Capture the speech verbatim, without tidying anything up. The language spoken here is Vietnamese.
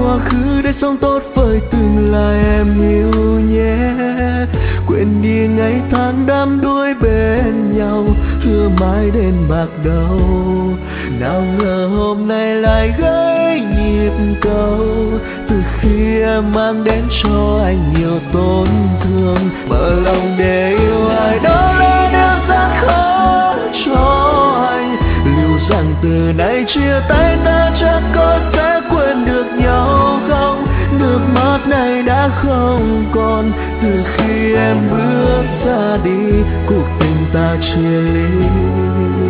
quá khứ để sống tốt với tương lai em yêu nhé. Quên đi ngày tháng đắm đuối bên nhau, hứa mãi đến bạc đầu. Nào ngờ hôm nay lại gãy nhịp cầu, từ khi em mang đến cho anh nhiều tổn thương. Mở lòng để yêu ai đó là điều rất khó cho anh. Liệu rằng từ nay chia tay ta chắc có sẽ quên được nhau không? Nước mắt này đã không còn từ khi em bước ra đi, cuộc tình ta chia ly.